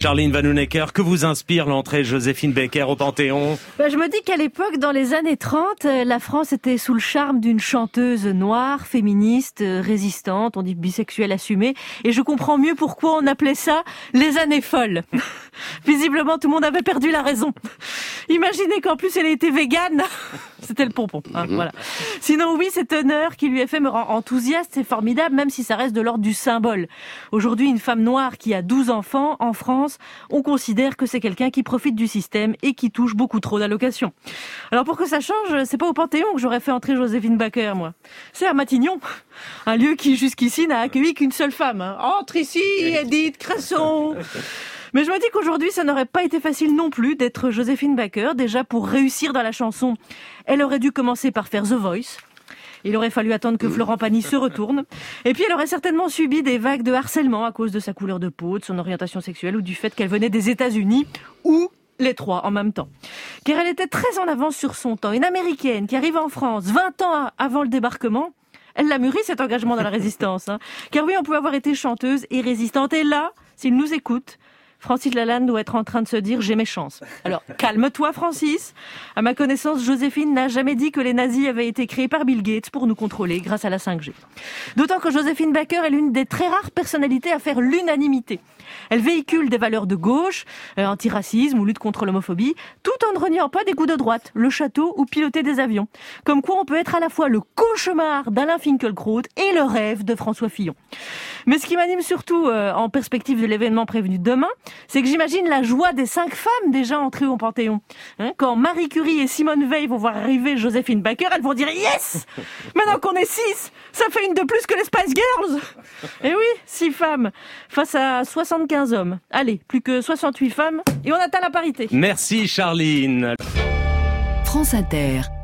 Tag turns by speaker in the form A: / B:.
A: Charline Vanhoenacker, que vous inspire l'entrée Joséphine Baker au Panthéon ?
B: Je me dis qu'à l'époque, dans les années 30, la France était sous le charme d'une chanteuse noire, féministe, résistante, on dit bisexuelle assumée, et je comprends mieux pourquoi on appelait ça les années folles. Visiblement, tout le monde avait perdu la raison. Imaginez qu'en plus elle ait été végane. C'était le pompon, hein, voilà. Sinon, oui, cet honneur qui lui est fait me rend enthousiaste, c'est formidable, même si ça reste de l'ordre du symbole. Aujourd'hui, une femme noire qui a 12 enfants, en France, on considère que c'est quelqu'un qui profite du système et qui touche beaucoup trop d'allocations. Alors pour que ça change, c'est pas au Panthéon que j'aurais fait entrer Joséphine Baker, moi. C'est à Matignon, un lieu qui jusqu'ici n'a accueilli qu'une seule femme. Entre ici, Edith Cresson. Mais je me dis qu'aujourd'hui, ça n'aurait pas été facile non plus d'être Joséphine Baker. Déjà, pour réussir dans la chanson, elle aurait dû commencer par faire The Voice. Il aurait fallu attendre que Florent Pagny se retourne. Et puis, elle aurait certainement subi des vagues de harcèlement à cause de sa couleur de peau, de son orientation sexuelle ou du fait qu'elle venait des États-Unis, ou les trois en même temps. Car elle était très en avance sur son temps. Une Américaine qui arrive en France 20 ans avant le débarquement, elle l'a mûri cet engagement dans la résistance. Car oui, on peut avoir été chanteuse et résistante. Et là, s'il nous écoute, Francis Lalanne doit être en train de se dire « j'ai mes chances ». Alors, calme-toi Francis. À ma connaissance, Joséphine n'a jamais dit que les nazis avaient été créés par Bill Gates pour nous contrôler grâce à la 5G. D'autant que Joséphine Baker est l'une des très rares personnalités à faire l'unanimité. Elle véhicule des valeurs de gauche, antiracisme ou lutte contre l'homophobie, tout en ne reniant pas des coups de droite, le château ou piloter des avions. Comme quoi on peut être à la fois le cauchemar d'Alain Finkielkraut et le rêve de François Fillon. Mais ce qui m'anime surtout en perspective de l'événement prévenu demain, c'est que j'imagine la joie des 5 femmes déjà entrées au Panthéon. Quand Marie Curie et Simone Veil vont voir arriver Joséphine Baker, elles vont dire « Yes ! Maintenant qu'on est 6, ça fait une de plus que les Spice Girls !» Et oui, 6 femmes face à 75 hommes. Allez, plus que 68 femmes et on atteint la parité.
A: Merci Charline.
C: France Inter.